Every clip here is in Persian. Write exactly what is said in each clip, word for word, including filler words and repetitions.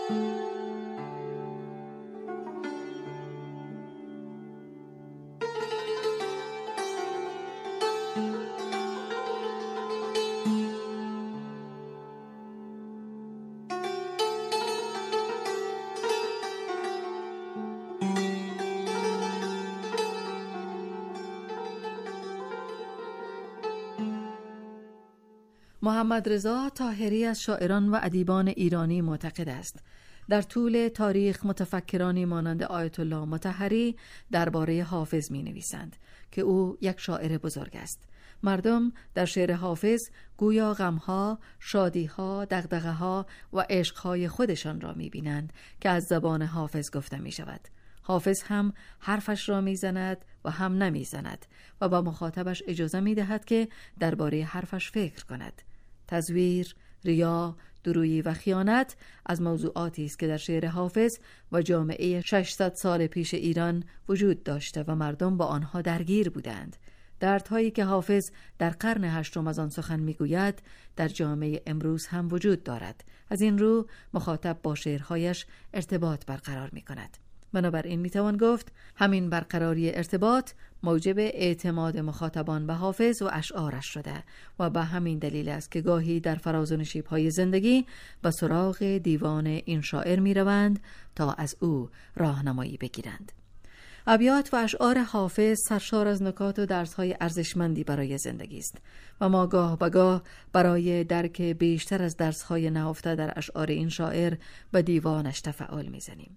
محمد رضا طاهری از شاعران و ادیبان ایرانی معتقد است در طول تاریخ متفکرانی مانند آیت الله مطهری درباره حافظ می نویسند که او یک شاعر بزرگ است. مردم در شعر حافظ گویا غمها، شادیها، دغدغه‌ها و عشقهای خودشان را می بینند که از زبان حافظ گفته می شود. حافظ هم حرفش را می زند و هم نمی زند و با مخاطبش اجازه می دهد که درباره حرفش فکر کند. تزویر، ریا، درویی و خیانت از موضوعاتی است که در شعر حافظ و جامعه ششصد سال پیش ایران وجود داشته و مردم با آنها درگیر بودند. دردهایی که حافظ در قرن هشتم از آن سخن میگوید در جامعه امروز هم وجود دارد. از این رو مخاطب با شعرهایش ارتباط برقرار می کند. بنابراین میتوان گفت همین برقراری ارتباط موجب اعتماد مخاطبان به حافظ و اشعارش شده و به همین دلیل است که گاهی در فراز و نشیب‌های زندگی به سراغ دیوان این شاعر میروند تا از او راهنمایی بگیرند. ابیات و اشعار حافظ سرشار از نکات و درس‌های ارزشمندی برای زندگی است و ما گاه به گاه برای درک بیشتر از درس‌های نهفته در اشعار این شاعر به دیوانش تفعال می‌زنیم.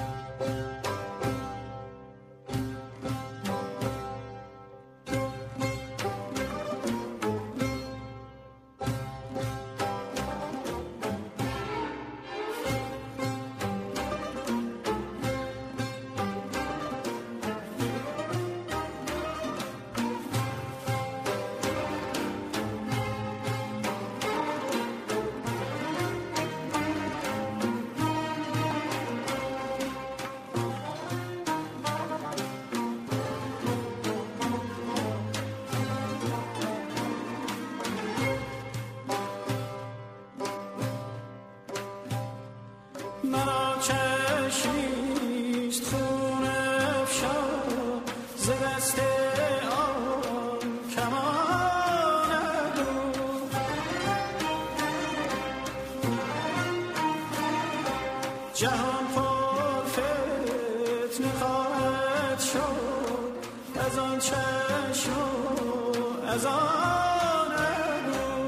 جهان پر فتنه خواهد شد از آن چشم و از آن ابرو.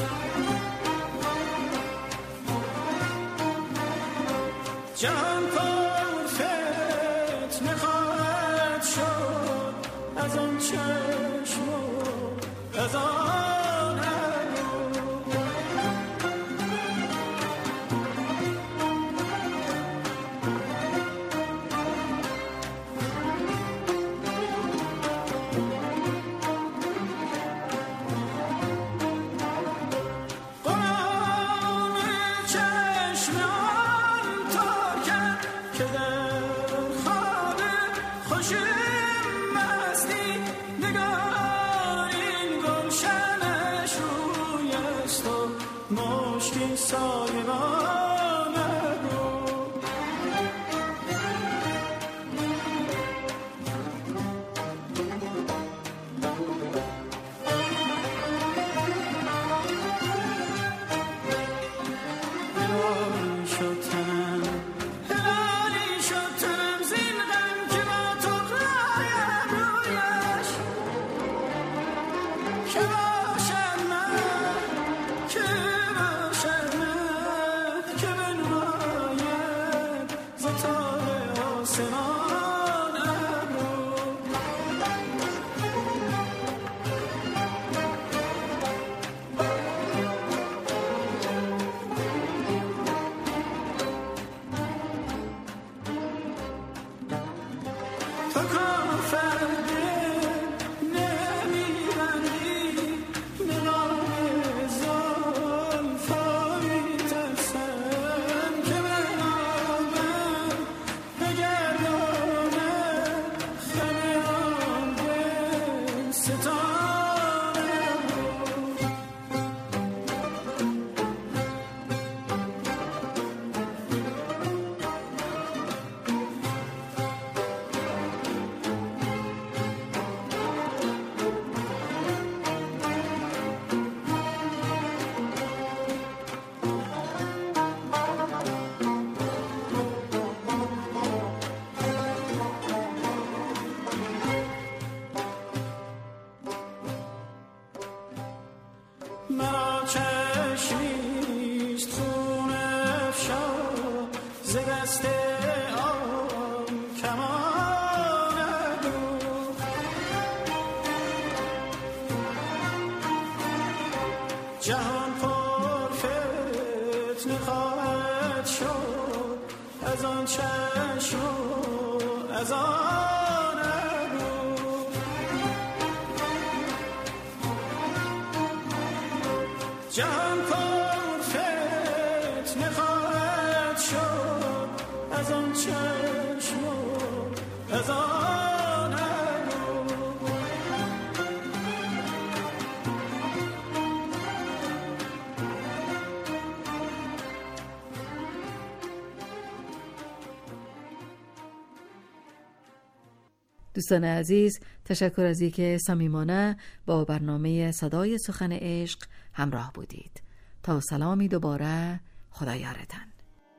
جهان پر فتنه خواهد شد از آن چشم و از آن ز دست آن کمان دوخت. جهان پر فتنه خواهد شد از آن چشم و از آن ابرو. جهان پر فتنه خواهد شد از آن چشم و از آن ابرو. دوستان عزیز، تشکر از اینکه صمیمانه با برنامه صدای سخن عشق همراه بودید. تا سلامی دوباره، خدا یارتان.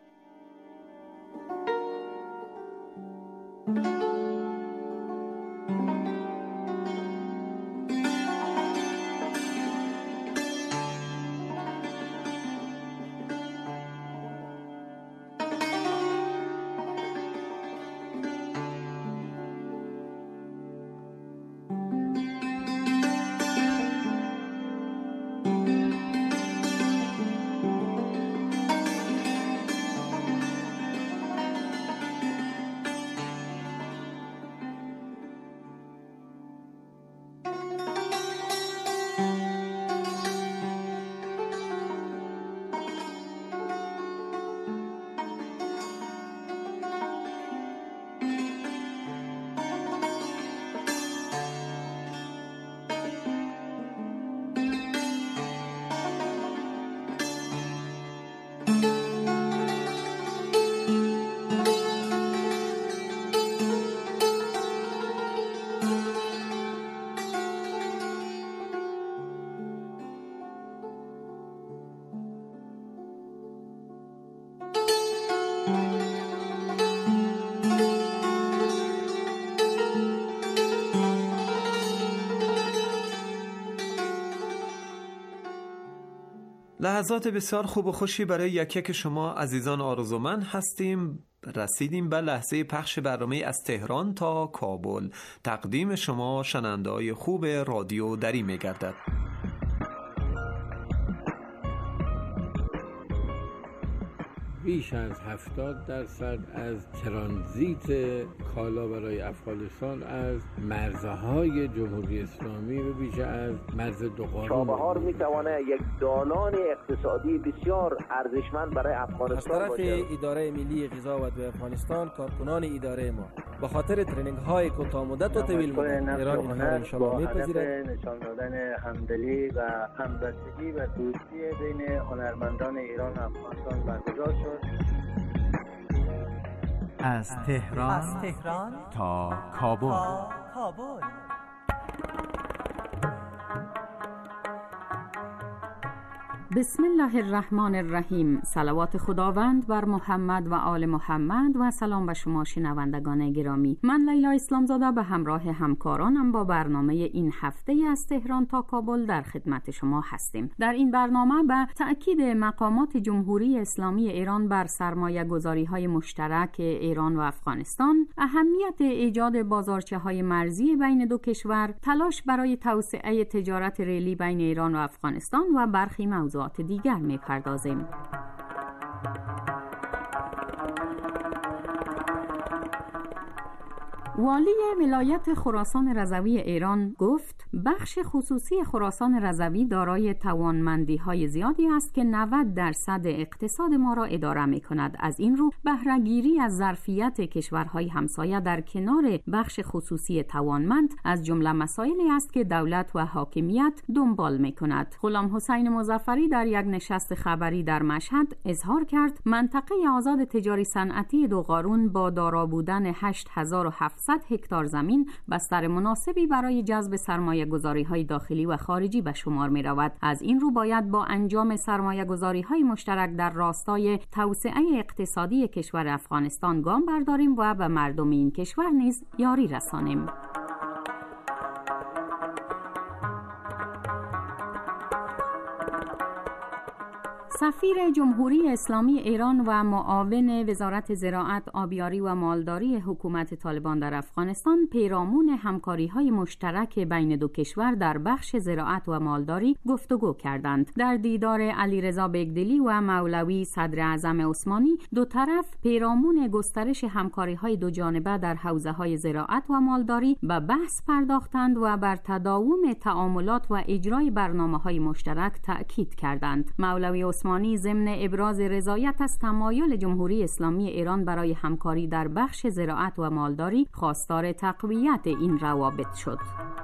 لحظات بسیار خوب و خوشی برای یک یک شما عزیزان آرزومند هستیم. رسیدیم به لحظه پخش برنامه از تهران تا کابل. تقدیم شما شنونده‌های خوب رادیو دری می‌گردد. بیش از هفتاد درصد از ترانزیت کالا برای افغانستان از مرزهای جمهوری اسلامی و بیش از مرز دوقانون چابهار میتونه یک دالان اقتصادی بسیار ارزشمند برای افغانستان باشه. از طرف اداره ملی غذا و دو افغانستان، کارکنان اداره ما به خاطر ترینینگ های کوتاه مدت و طویل مدت ایران اینها را انشاءالله میپذیرد. نشان دادن همدلی و همبستگی و دوستی بین هنرمندان ایران و افغانستان برگزار شد. از تهران, از تهران تا کابل. تا کابل. بسم الله الرحمن الرحیم. صلوات خداوند بر محمد و آل محمد و سلام به شما شنوندگان گرامی. من لیلا اسلامزاده به همراه همکارانم با برنامه این هفته از تهران تا کابل در خدمت شما هستیم. در این برنامه به تأکید مقامات جمهوری اسلامی ایران بر سرمایه گذاری های مشترک ایران و افغانستان، اهمیت ایجاد بازارچه های مرزی بین دو کشور، تلاش برای توسعه تجارت ریلی بین ایران و افغانستان و برخی موضوعات دیگر می‌پردازیم. والی ولایت خراسان رضوی ایران گفت بخش خصوصی خراسان رضوی دارای توانمندی‌های زیادی است که نود درصد اقتصاد ما را اداره می‌کند. از این رو بهره‌گیری از ظرفیت کشورهای همسایه در کنار بخش خصوصی توانمند از جمله مسائلی است که دولت و حاکمیت دنبال می‌کند. غلام حسین مظفری در یک نشست خبری در مشهد اظهار کرد منطقه آزاد تجاری صنعتی دوقارون با دارا بودن هشت هزار و هفتصد هکتار زمین بستر مناسبی برای جذب سرمایه‌گذاری‌های داخلی و خارجی به شمار می‌رود. از این رو باید با انجام سرمایه‌گذاری‌های مشترک در راستای توسعه اقتصادی کشور افغانستان گام برداریم و به مردم این کشور نیز یاری رسانیم. سفیر جمهوری اسلامی ایران و معاون وزارت زراعت، آبیاری و مالداری حکومت طالبان در افغانستان پیرامون همکاری‌های مشترک بین دو کشور در بخش زراعت و مالداری گفتگو کردند. در دیدار علیرضا بگدلی و مولوی صدر اعظم عثمانی، دو طرف پیرامون گسترش همکاری‌های دو جانبه در حوزه‌های زراعت و مالداری به بحث پرداختند و بر تداوم تعاملات و اجرای برنامه‌های مشترک تأکید کردند. مولوی عثمانی ضمن ابراز رضایت از تمایل جمهوری اسلامی ایران برای همکاری در بخش زراعت و مالداری خواستار تقویت این روابط شد.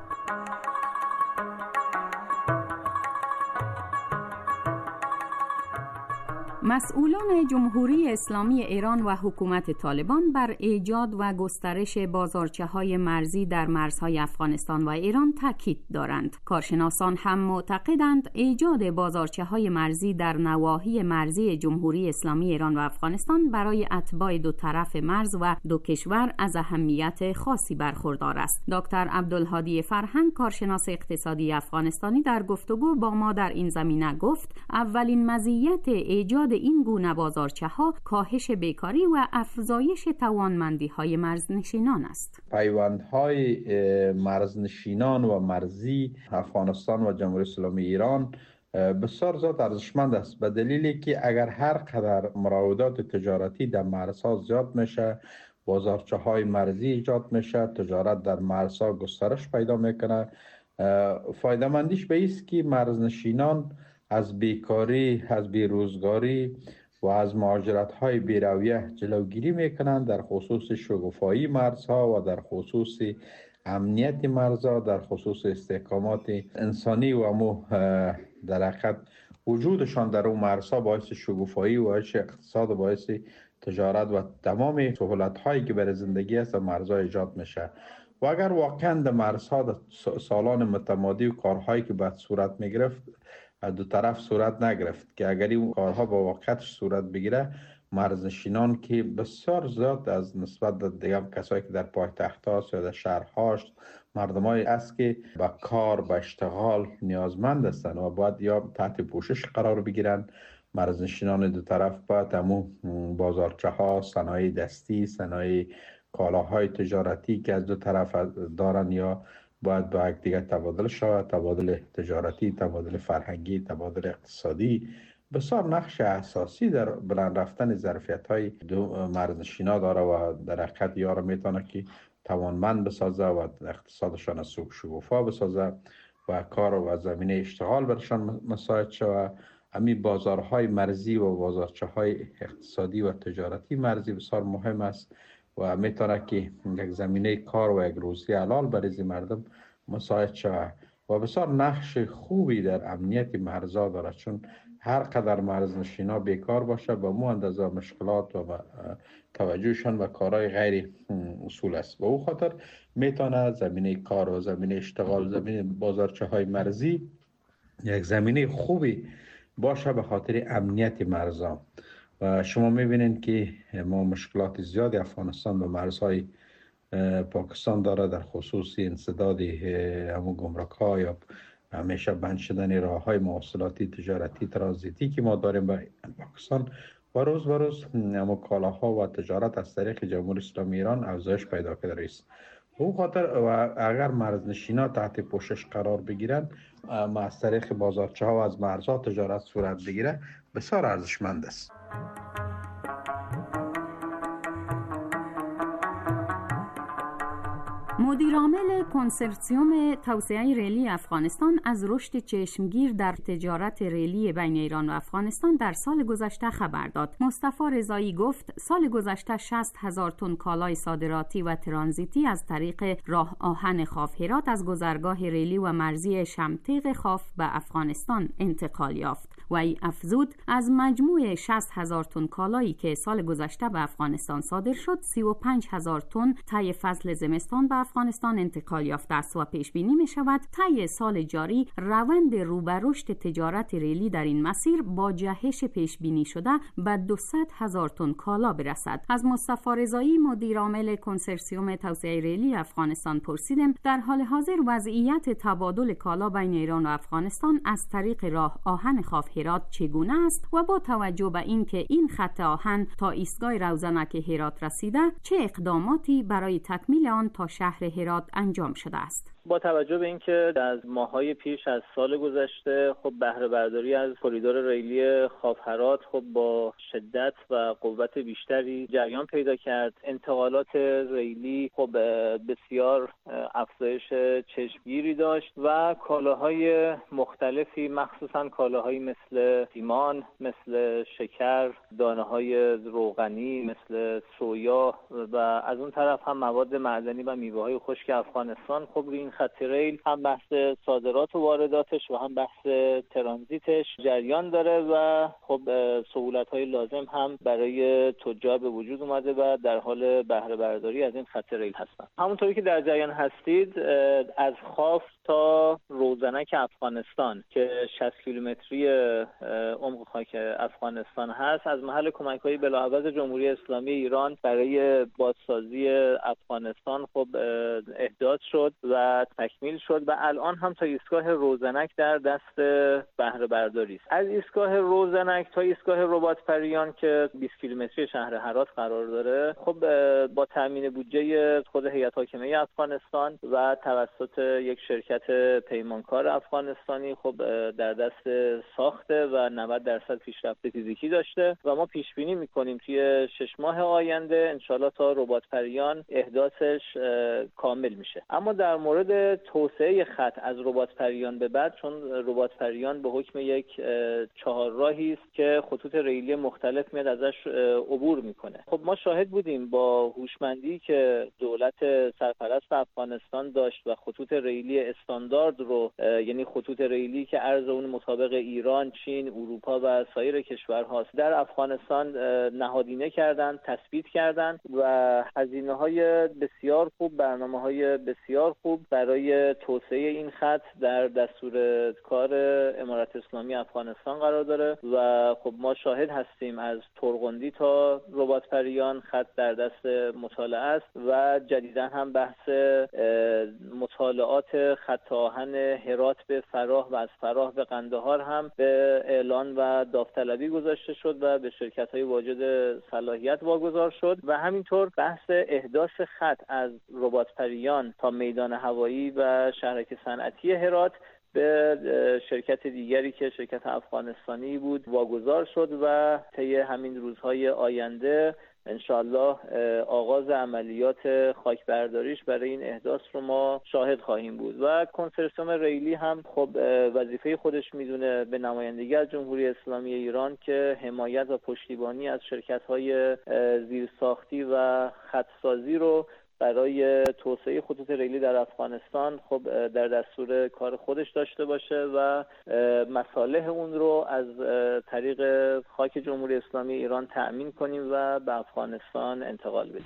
مسئولان جمهوری اسلامی ایران و حکومت طالبان بر ایجاد و گسترش بازارچه‌های مرزی در مرزهای افغانستان و ایران تاکید دارند. کارشناسان هم معتقدند ایجاد بازارچه‌های مرزی در نواحی مرزی جمهوری اسلامی ایران و افغانستان برای اتباع دو طرف مرز و دو کشور از اهمیت خاصی برخوردار است. دکتر عبدالهادی فرهنگ، کارشناس اقتصادی افغانستانی، در گفتگو با ما در این زمینه گفت اولین مزیت ایجاد این گونه بازارچه‌ها کاهش بیکاری و افزایش توانمندی‌های مرزنشینان است. پیوندهای مرزنشینان و مرزی افغانستان و جمهوری اسلامی ایران بسیار زیاد ارزشمند است، به دلیلی که اگر هر قدر مراودات تجارتی در مرزها زیاد میشه، بازارچه‌های مرزی ایجاد میشه، تجارت در مرزها گسترش پیدا میکنه، فایده‌مندیش به است که مرزنشینان از بیکاری، از بیروزگاری و از مهاجرت‌های بی‌رویه جلوگیری میکنند، در خصوص شگوفایی مرزها و در خصوص امنیت مرزها، در خصوص استحکامات انسانی و امو در حقیقت وجودشان در اون مرزها باعث شگوفایی و باعث اقتصاد و باعث تجارت و تمام سهولت‌هایی که برای زندگی است در مرزها ایجاد میشه. و اگر واقعا در مرزها در سالان متمادی و کارهایی که باید صورت میگرفت دو طرف صورت نگرفت، که اگر این کارها با واقعیتش صورت بگیره، مرزنشینان که بسیار زیاد از نسبت در دیگه کسایی که در پایتخت هاست یا در شهرهاش مردمایی است که به کار، به اشتغال نیازمند هستند و باید یا تحت پوشش قرار بگیرن. مرزنشینان دو طرف باید همون بازارچه ها، صنایع دستی، صنایع کالاهای تجارتی که از دو طرف دارن یا باید با یک دیگه تبادل شود، تبادل تجارتی، تبادل فرهنگی، تبادل اقتصادی بسیار نقش اساسی در بلند رفتن ظرفیت‌های دو مرزنشینا داره و در حقیقت یارو میتونه که توانمند بسازه و اقتصادشان از سوق شگوفا بسازه و کار و زمینه اشتغال برشان مساعد شود. همین بازارهای مرزی و بازارچه‌های اقتصادی و تجارتی مرزی بسیار مهم است و میتونه که یک زمینه کار و یک روزی حلال برای مردم مساعد شود و بسیار نقش خوبی در امنیت مرزها داره، چون هر قدر مرزنشینا بیکار باشه به مو اندازه مشکلات و توجهشان به کارهای غیر اصول است. و او خاطر میتونه زمینه کار و زمینه اشتغال، زمینه بازارچه های مرزی یک زمینه خوبی باشه به خاطر امنیت مرزها. و شما میبینید که ما مشکلات زیادی افغانستان به مرزهای پاکستان داره، در خصوص انسداد همون گمرک ها یا همیشه بند شدن راه های مواصلاتی تجارتی ترانزیتی که ما داریم به پاکستان و روز به روز همون کالاها و تجارت از طریق جمهوری اسلامی ایران افزایش پیدا کرده است. او خاطر و اگر مرزنشینا تحت پوشش قرار بگیرن، از طریق بازارچه ها و از مرزها تجارت صورت بگیره، بسیار ارزشمند است. مدیرعامل کنسرسیوم توسعه ریلی افغانستان از رشد چشمگیر در تجارت ریلی بین ایران و افغانستان در سال گذشته خبر داد. مصطفی رضایی گفت سال گذشته شصت هزار تن کالای صادراتی و ترانزیتی از طریق راه آهن خاف هرات از گذرگاه ریلی و مرزی شمتیق خاف به افغانستان انتقال یافت. وی افزود از مجموع شصت هزار تن کالایی که سال گذشته به افغانستان صادر شد، سی و پنج هزار تن طی فصل زمستان به افغانستان انتقال یافته است و پیش بینی می شود طی سال جاری روند رو به رشد تجارت ریلی در این مسیر با جهش پیش بینی شده به دویست هزار تن کالا برسد. از مصطفی رضایی مدیر عامل کنسرسیوم توسعه ریلی افغانستان پرسیدم در حال حاضر وضعیت تبادل کالا بین ایران و افغانستان از طریق راه آهن خاف هرات چگونه است و با توجه به اینکه این خط آهن تا ایستگاه روزنک هرات رسیده چه اقداماتی برای تکمیل آن تا شهر هرات انجام شده است؟ با توجه به اینکه از ماه‌های پیش از سال گذشته خب بهره برداری از کریدور ریلی خاف-هرات خب با شدت و قوت بیشتری جریان پیدا کرد، انتقالات ریلی خب بسیار افزایش چشمگیری داشت و کالاهای مختلفی مخصوصا کالاهایی مثل سیمان، مثل شکر، دانه‌های روغنی مثل سویا و از اون طرف هم مواد معدنی و میوه‌های خشک افغانستان خب روی این خط ریل هم بحث صادرات و وارداتش و هم بحث ترانزیتش جریان داره و خب سهولت‌های لازم هم برای تجار به وجود اومده و در حال بهره برداری از این خط ریل هستن. همونطوری که در جریان هستید از خاف تا روزنک افغانستان که شصت کیلومتری عمق خاک افغانستان هست از محل کمک‌های بلاحافظ جمهوری اسلامی ایران برای بازسازی افغانستان خب احداث شد و تکمیل شد و الان هم تا ایستگاه روزنک در دست بهره برداری است. از ایستگاه روزنک تا ایستگاه رباط پریان که بیست کیلومتری شهر هرات قرار داره خب با تامین بودجه خود هیئت حاکمه افغانستان و توسط یک شرکت پیمانکار افغانستانی خب در دست ساخته و نود درصد پیشرفت فیزیکی داشته و ما پیش بینی می‌کنیم توی شش ماه آینده انشالله تا رباط پریان احداثش کامل میشه. اما در مورد توسعه خط از رباط پریان به بعد چون رباط پریان به حکم یک چهارراهی است که خطوط ریلی مختلف میاد ازش عبور میکنه. خب ما شاهد بودیم با هوشمندی که دولت سرپرست افغانستان داشت و خطوط ریلی استاندارد رو یعنی خطوط ریلی که عرض اون مطابق ایران، چین، اروپا و سایر کشورهاست در افغانستان نهادینه کردند، تثبیت کردند و هزینه‌های بسیار خوب، برنامه‌های بسیار خوب برای توسعه این خط در دستور کار امارت اسلامی افغانستان قرار داره و خب ما شاهد هستیم از ترغندی تا رباط پریان خط در دست مطالعه است و جدیدا هم بحث مطالعات خط آهن هرات به فراه و از فراه به قندهار هم به اعلان و داوطلبی گذاشته شد و به شرکت‌های واجد صلاحیت واگذار شد و همینطور بحث احداث خط از رباط پریان تا میدان هوایی و شهرک صنعتی هرات به شرکت دیگری که شرکت افغانستانی بود واگذار شد و طی همین روزهای آینده انشاءالله آغاز عملیات خاکبرداریش برای این احداث رو ما شاهد خواهیم بود و کنسرسیوم ریلی هم خب وظیفه خودش میدونه به نمایندگی از جمهوری اسلامی ایران که حمایت و پشتیبانی از شرکت‌های زیرساختی و خطسازی رو برای توسعه خطوط ریلی در افغانستان خب در دستور کار خودش داشته باشه و مصالح اون رو از طریق خاک جمهوری اسلامی ایران تأمین کنیم و به افغانستان انتقال بدیم.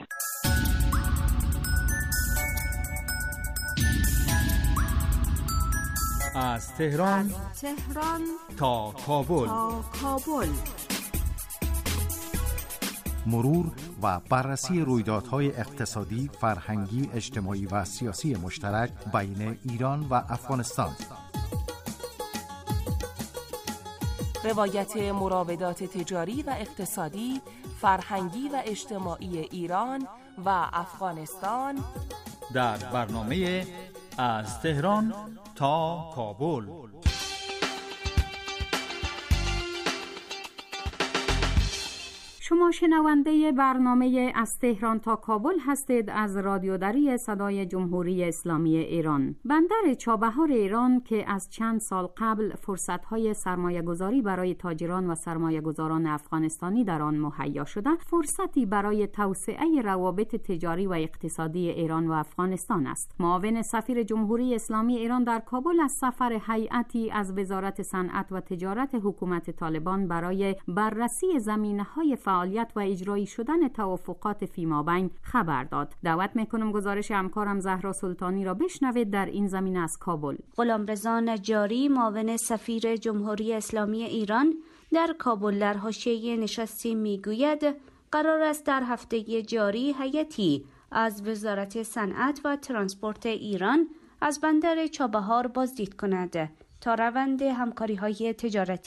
از تهران از تهران تا کابل تا کابل مرور و بررسی رویدادهای اقتصادی، فرهنگی، اجتماعی و سیاسی مشترک بین ایران و افغانستان. روایت مراودات تجاری و اقتصادی، فرهنگی و اجتماعی ایران و افغانستان در برنامه از تهران تا کابل. شما شنونده برنامه از تهران تا کابل هستید از رادیو دری صدای جمهوری اسلامی ایران. بندر چابهار ایران که از چند سال قبل فرصت‌های سرمایه‌گذاری برای تاجران و سرمایه‌گذاران افغانستانی در آن مهیا شده، فرصتی برای توسعه روابط تجاری و اقتصادی ایران و افغانستان است. معاون سفیر جمهوری اسلامی ایران در کابل از سفر هیئتی از وزارت صنعت و تجارت حکومت طالبان برای بررسی زمینه‌های فعالیت و اجرایی شدن توافقات فیمابین خبر داد. دعوت میکنم گزارش همکارم زهرا سلطانی را بشنوید در این زمینه از کابل. غلامرضا نجاری معاون سفیر جمهوری اسلامی ایران در کابل در حاشیه نشستی میگوید قرار است در هفته جاری هیئتی از وزارت صنعت و ترانسپورت ایران از بندر چابهار بازدید کند تا روند همکاری‌های تجارتی،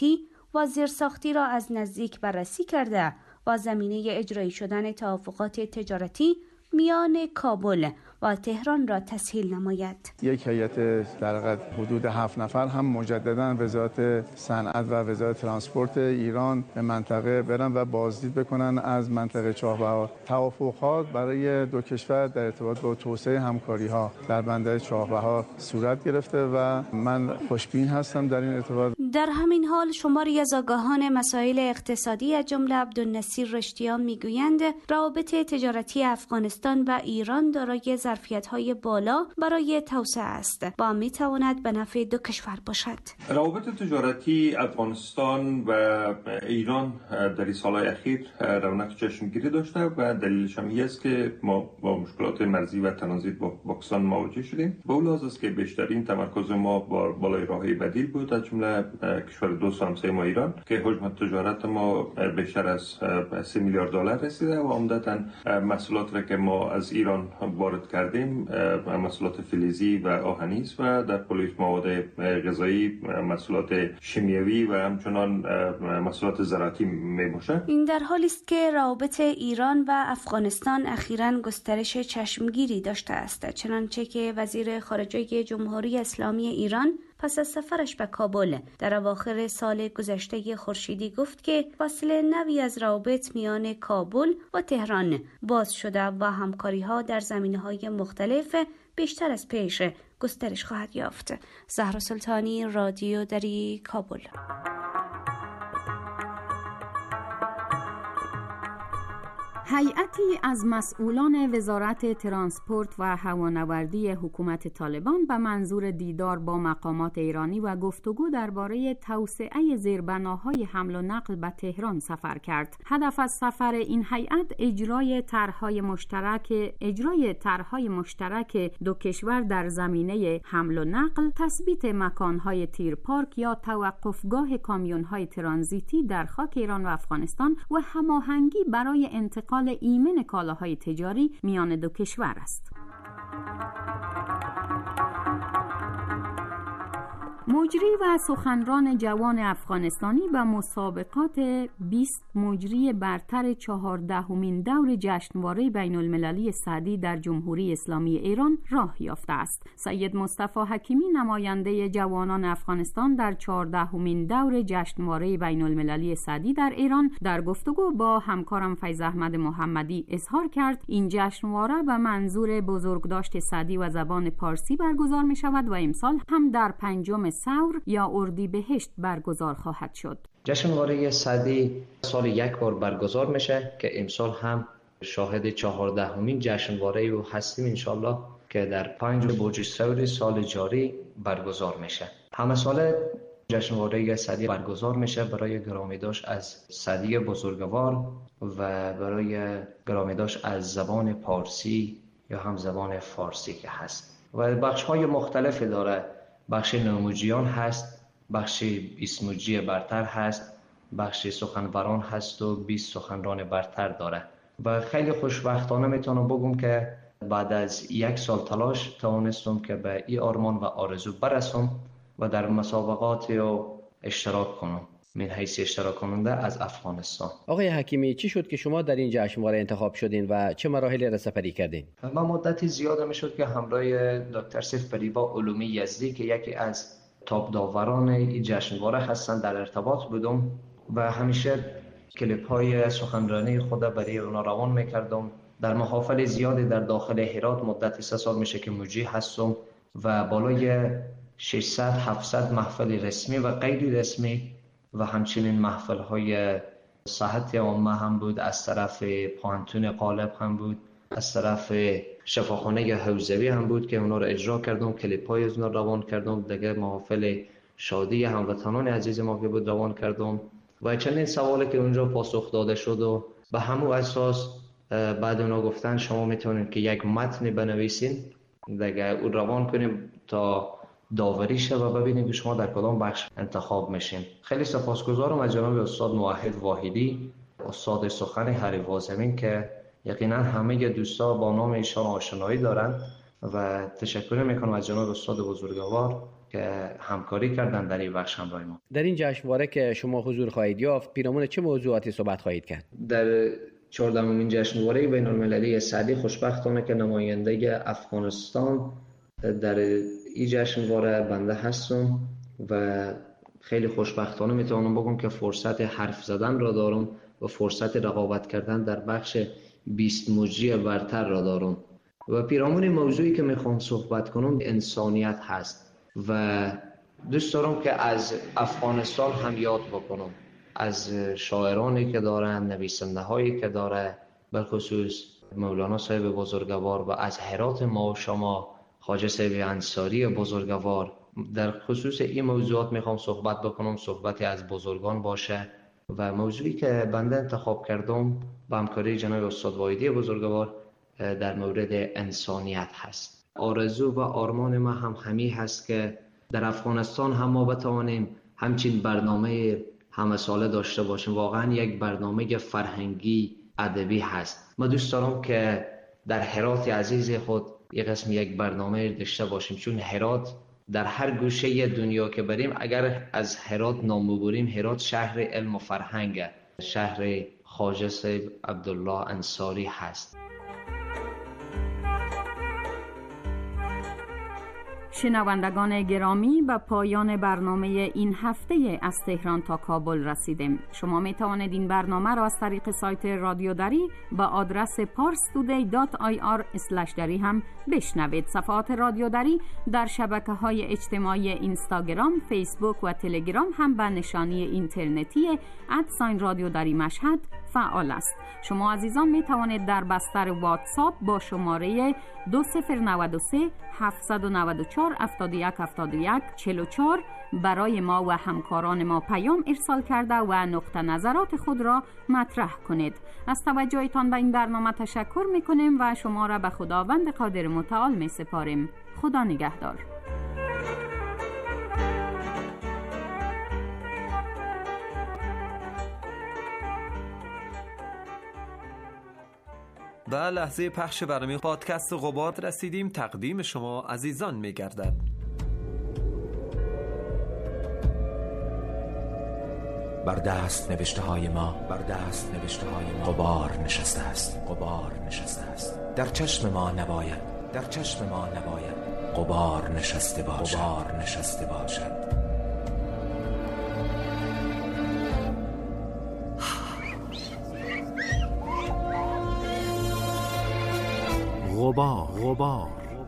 و زیرساختی را از نزدیک بررسی کرده و زمینه اجرایی شدن توافقات تجارتی میان کابل و تهران را تسهیل نماید. یک هیئت در حقیقت حدود هفت نفر هم مجددا وزارت صنعت و وزارت ترانسپورت ایران به منطقه برن و بازدید بکنن از منطقه چاهبهار. توافقات برای دو کشور در ارتباط با توسعه همکاری‌ها در بندر چاهبهار صورت گرفته و من خوشبین هستم در این ارتباط. در همین حال شماری از آگاهان مسائل اقتصادی از جمله عبدالنصیر رشتیان میگویند روابط تجارتی افغانستان و ایران دارای ظرفیت‌های بالا برای توسعه است و می‌تواند به نفع دو کشور باشد. روابط تجارتی افغانستان و ایران در این سال‌های اخیر رونق چشمگیری داشته و دلیلش هم این است که ما با مشکلات مرزی و ترانزیت با پاکستان مواجه شدیم. به اون لحاظ است که بیشترین تمرکز ما با بالای راههای بدیل بود، از جمله کشور دوست همسایه ما ایران که حجم تجارت ما بیشتر از سه میلیارد دلار رسیده و عمدتاً محصولات را که ما از ایران وارد کردیم محصولات فلزی و آهنی است و در پلیس مواد غذایی، محصولات شیمیایی و همچنان محصولات زراعتی میباشد. این در حالی است که روابط ایران و افغانستان اخیراً گسترش چشمگیری داشته است، چنانچه که وزیر خارجه جمهوری اسلامی ایران پس از سفرش به کابل در اواخر سال گذشته خورشیدی گفت که فاصله نوی از روابط میان کابل و تهران باز شده و همکاری‌ها در زمینه‌های مختلف بیشتر از پیش گسترش خواهد یافت. زهرا سلطانی، رادیو دری، کابل. هیئتی از مسئولان وزارت ترانسپورت و هوانوردی حکومت طالبان به منظور دیدار با مقامات ایرانی و گفتگو درباره توسعه زیربناهای حمل و نقل به تهران سفر کرد. هدف از سفر این هیئت اجرای طرح‌های مشترک اجرای طرح‌های مشترک دو کشور در زمینه حمل و نقل، تثبیت مکان‌های تیر پارک یا توقفگاه کامیون‌های ترانزیتی در خاک ایران و افغانستان و هماهنگی برای انتقال ایمن کالاهای تجاری میان دو کشور است. مجری و سخنران جوان افغانستانی به مسابقات بیست مجری برتر چهاردهمین دور جشنواره بین المللی سعدی در جمهوری اسلامی ایران راه یافته است. سید مصطفی حکیمی نماینده جوانان افغانستان در چهاردهمین دور جشنواره بین المللی سعدی در ایران در گفتگو با همکارم فیض احمد محمدی اظهار کرد این جشنواره به منظور بزرگداشت سعدی و زبان پارسی برگزار می شود و امسال هم در پنجم ثور یا اردیبهشت برگزار خواهد شد. جشنواره سعدی سال یک بار برگزار میشه که امسال هم شاهد چهاردهمین جشنواره رو هستیم انشالله که در پنج برج ثور سال جاری برگزار میشه. همه ساله جشنواره سعدی برگزار میشه برای گرامیداشت از سعدی بزرگوار و برای گرامیداشت از زبان پارسی یا هم زبان فارسی که هست و بخش های مختلفی داره. بخش نموجیان هست، بخش اسموجی برتر هست، بخش سخنوران هست و بیست سخنران برتر داره و خیلی خوشبختانه میتونم بگم که بعد از یک سال تلاش توانستم که به این آرمان و آرزو برسم و در مسابقات رو اشتراک کنم من حیث اشتراک کننده از افغانستان. آقای حکیمی، چی شد که شما در این جشنواره انتخاب شدین و چه مراحلی را سپری کردین؟ من مدتی زیاد میشد که همراه دکتر سیف پریبا علومی یزدی که یکی از تاپ داوران این جشنواره هستند در ارتباط بودم و همیشه کلیپ های سخنرانی خود برای اونا روان میکردم. در محافل زیادی در داخل هرات مدت سه سال میشه که مجری هستم و بالای ششصد هفتصد محفل رسمی و غیر رسمی و همچنین محفل های صحت عامه هم بود، از طرف پانتون قالب هم بود، از طرف شفاخانه حوزوی هم بود که اونا رو اجرا کردم، کلیپ های از اونا روان کردم. دیگه محافل شادی هموطنان عزیز ما که بود روان کردم و چندین سوالی که اونجا پاسخ داده شد و به همون اساس بعد اونا گفتن شما میتونید که یک متن بنویسین دیگه اون روان کنیم تا داوری شه و ببینیم که شما در کدام بخش انتخاب میشین. خیلی سپاسگزارم از جناب استاد موحد واحدی، استاد سخن حریوا زمین که یقینا همه دوستا با نام ایشان آشنایی دارند و تشکر میکنم از جناب استاد بزرگوار که همکاری کردن در این بخش همراه ما. در این جشنواره که شما حضور خواهید یافت پیرامون چه موضوعاتی صحبت خواهید کرد؟ در چهاردهمین جشنواره بین المللی سعدی خوشبختانه که نماینده افغانستان در این جشنواره بنده هستم و خیلی خوشبختانه میتونم بگم که فرصت حرف زدن را دارم و فرصت رقابت کردن در بخش بیست مجری برتر را دارم و پیرامون موضوعی که میخوام صحبت کنم انسانیت هست و دوست دارم که از افغانستان هم یاد بکنم، از شاعرانی که دارن، نویسنده هایی که داره، بالخصوص مولانا صاحب بزرگوار و از هرات ما و شما خواجه صاحب انصاری بزرگوار. در خصوص این موضوعات میخوام صحبت بکنم، صحبتی از بزرگان باشه و موضوعی که بنده انتخاب کردم با همکاری جناب استاد وایدی بزرگوار در مورد انسانیت هست. آرزو و آرمان ما هم همی هست که در افغانستان هم ما بتوانیم همچین برنامه همه ساله داشته باشیم. واقعا یک برنامه فرهنگی ادبی هست. ما دوست دارم که در هرات عزیز خود یک قسم یک برنامه داشته باشیم، چون هرات در هر گوشه دنیا که بریم اگر از هرات نام ببریم، هرات شهر علم و فرهنگ، شهر خواجه صاحب عبدالله انصاری هست. شنوندگان گرامی، به پایان برنامه این هفته از تهران تا کابل رسیدیم. شما می توانید این برنامه را از طریق سایت رادیو دری با آدرس پارس تودی دات آی آر اسلش دری هم بشنوید. صفحات رادیو دری در شبکه های اجتماعی اینستاگرام، فیسبوک و تلگرام هم به نشانی اینترنتی ادساین رادیو دری مشهد فعال است. شما عزیزان می توانید در بستر واتساپ با شماره دو صفر نه سه هفت نه چهار هفت یک هفت یک چهار چهار برای ما و همکاران ما پیام ارسال کرده و نقطه نظرات خود را مطرح کنید. از توجهتان به این برنامه تشکر می کنیم و شما را به خداوند قادر متعال می سپاریم. خدا نگهدار. به لحظه پخش برنامه پادکست غبار رسیدیم. تقدیم شما عزیزان می گردد. بر دست نوشته های ما بر دست نوشته های ما غبار نشسته است غبار نشسته است در چشم ما نباید در چشم ما نباید غبار نشسته باشد غبار نشسته باشد غبار غبار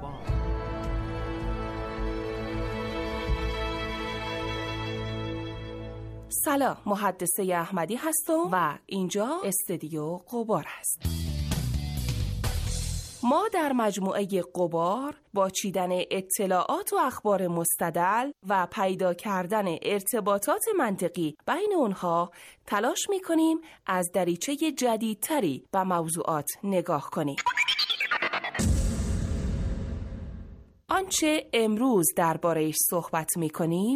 سلام، محدثه احمدی هستم و اینجا استودیو غبار است. ما در مجموعه غبار با چیدن اطلاعات و اخبار مستدل و پیدا کردن ارتباطات منطقی بین اونها تلاش می‌کنیم از دریچه جدیدتری به موضوعات نگاه کنیم. آنچه امروز درباره‌اش صحبت می‌کنیم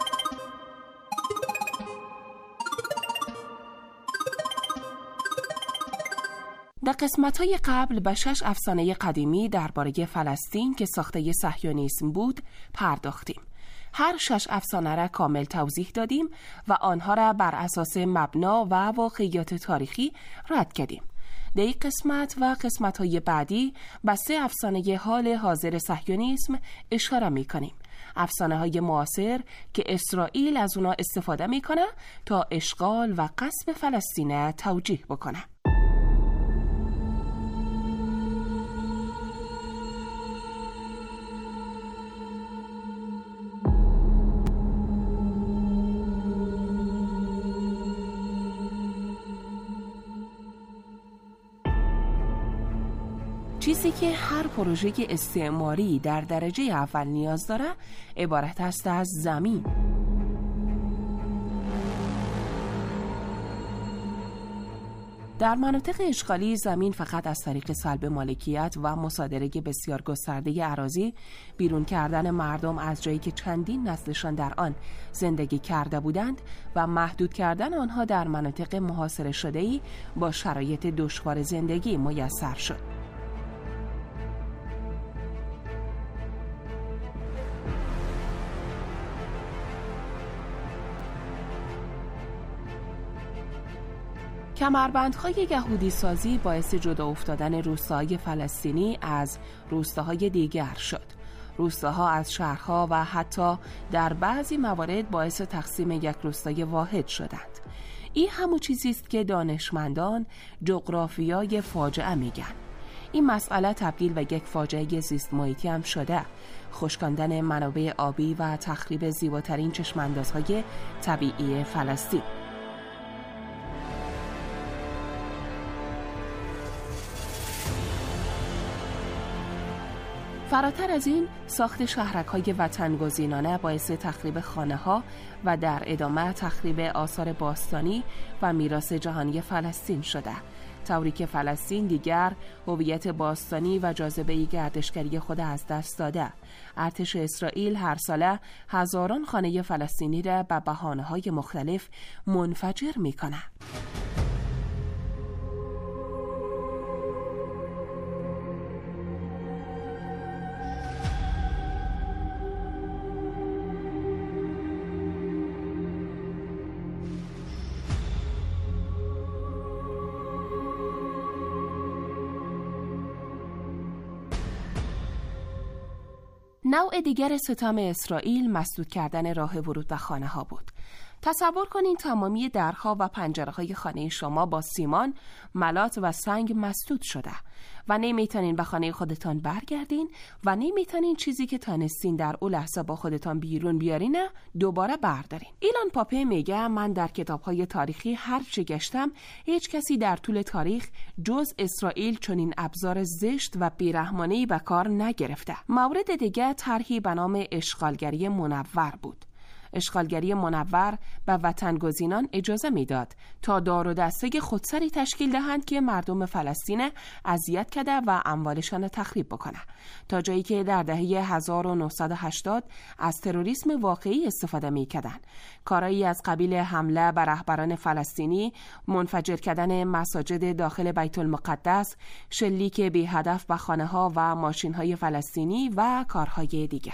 در قسمت‌های قبل به شش افسانه قدیمی درباره فلسطین که ساخته صهیونیسم بود پرداختیم. هر شش افسانه را کامل توضیح دادیم و آنها را بر اساس مبنا و واقعیات تاریخی رد کردیم. در این قسمت و قسمت‌های بعدی به سه افسانه حال حاضر صهیونیسم اشاره می‌کنیم. افسانه‌های معاصر که اسرائیل از اونا استفاده می‌کنه تا اشغال و غصب فلسطین توجیه بکنه. چیزی که هر پروژه استعماری در درجه اول نیاز داره عبارت است از زمین. در مناطق اشغالی زمین فقط از طریق سلب مالکیت و مصادره بسیار گسترده اراضی، بیرون کردن مردم از جایی که چندین نسلشان در آن زندگی کرده بودند و محدود کردن آنها در مناطق محاصره شده‌ای با شرایط دشوار زندگی میسر شد. کمربندهای یهودی سازی باعث جدا افتادن روستاهای فلسطینی از روستاهای دیگر شد. روستاها از شهرها و حتی در بعضی موارد باعث تقسیم یک روستای واحد شدند. این همون چیزی است که دانشمندان جغرافیای فاجعه میگن. این مسئله تبدیل به یک فاجعه زیست محیطی هم شده. خشکاندن منابع آبی و تخریب زیباترین چشماندازهای طبیعی فلسطین. فراتر از این، ساخت شهرک‌های وطن‌گزینانه باعث تخریب خانه‌ها و در ادامه تخریب آثار باستانی و میراث جهانی فلسطین شده، طوری که فلسطین دیگر هویت باستانی و جاذبه گردشگری خود از دست داده. ارتش اسرائیل هر ساله هزاران خانه فلسطینی را به بهانه‌های مختلف منفجر می‌کند. نوع دیگر ستم اسرائیل مسدود کردن راه ورود به خانه ها بود. تصور کنین تمامی درها و پنجره های خانه شما با سیمان، ملات و سنگ مسدود شده و نمیتونین به خانه خودتان برگردین و نمیتونین چیزی که تانستین در اون لحظه با خودتان بیرون بیارین دوباره بردارین. ایلان پاپه میگه من در کتاب‌های تاریخی هر چه گشتم هیچ کسی در طول تاریخ جز اسرائیل چنین ابزار زشت و بیرحمانه‌ای به کار نگرفته. مورد دیگه طرحی به نام اشغالگری منور بود. اشغالگری منور به وطنگزینان اجازه میداد تا دار و دسته خودسری تشکیل دهند که مردم فلسطین اذیت کرده و اموالشان تخریب بکنه، تا جایی که در دهه هزار و نهصد و هشتاد از تروریسم واقعی استفاده میکردند. کارایی از قبیل حمله بر رهبران فلسطینی، منفجر کردن مساجد داخل بیت المقدس، شلیک بی هدف به خانه‌ها و ماشین‌های فلسطینی و کارهای دیگر.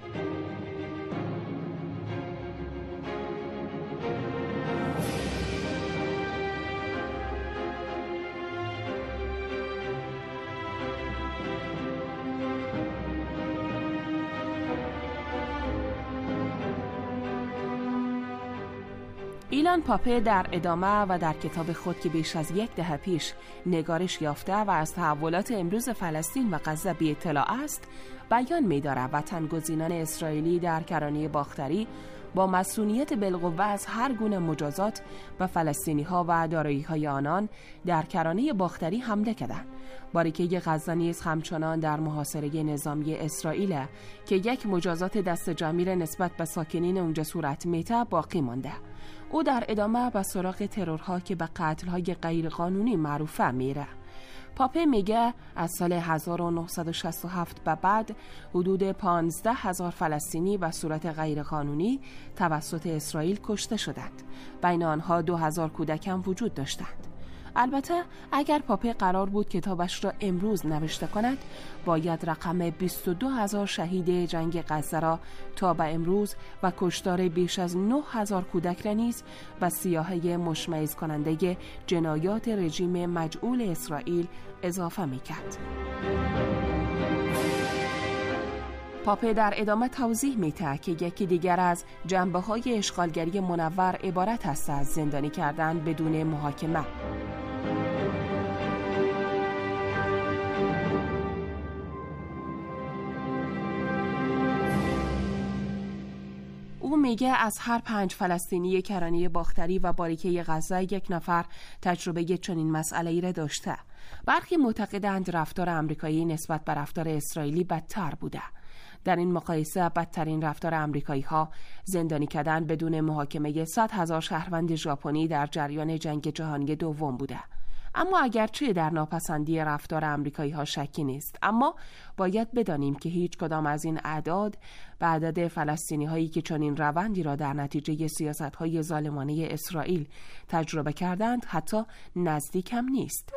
ایلان پاپه در ادامه و در کتاب خود که بیش از یک دهه پیش نگارش یافته و از تحولات امروز فلسطین و غزه بی اطلاع است، بیان می‌دارد وطنگزینان اسرائیلی در کرانه باختری با مسئولیت بالقوه از هر گونه مجازات به فلسطینی‌ها و دارایی‌های آنان در کرانه باختری حمله کردند. باریکه غزه نیز همچنان در محاصره نظامی اسرائیل که یک مجازات دست جمعی نسبت به ساکنین اونجا صورت می‌ده باقی مانده. او در ادامه به سراغ ترورها که به قتل‌های غیرقانونی معروفه میره. پاپه میگه از سال هزار و نهصد و شصت و هفت به بعد حدود پانزده هزار فلسطینی به صورت غیرقانونی توسط اسرائیل کشته شدند. بین آنها دو هزار کودک هم وجود داشتند. البته اگر پاپه قرار بود کتابش را امروز نوشته کند، باید رقم بیست و دو هزار شهید جنگ غزه را تا به امروز و کشتار بیش از نه هزار کودک را نیز به سیاهه مشمئز کننده جنایات رژیم مجعول اسرائیل اضافه می‌کرد. پاپه در ادامه توضیح می‌دهد که یکی دیگر از جنبه‌های اشغالگری منور عبارت است از زندانی کردن بدون محاکمه. او میگه از هر پنج فلسطینی کرانه باختری و باریکه غزه یک نفر تجربه چنین مسئله‌ای را داشته. برخی معتقدند رفتار آمریکایی نسبت به رفتار اسرائیلی بدتر بوده. در این مقایسه بدترین رفتار آمریکایی‌ها زندانی کردن بدون محاکمه صد هزار شهروند ژاپنی در جریان جنگ جهانی دوم بوده. اما اگرچه در ناپسندی رفتار آمریکایی‌ها شکی نیست، اما باید بدانیم که هیچ کدام از این اعداد به عدد فلسطینی‌هایی که چنین روندی را در نتیجه سیاست‌های ظالمانه اسرائیل تجربه کردند حتی نزدیک هم نیست.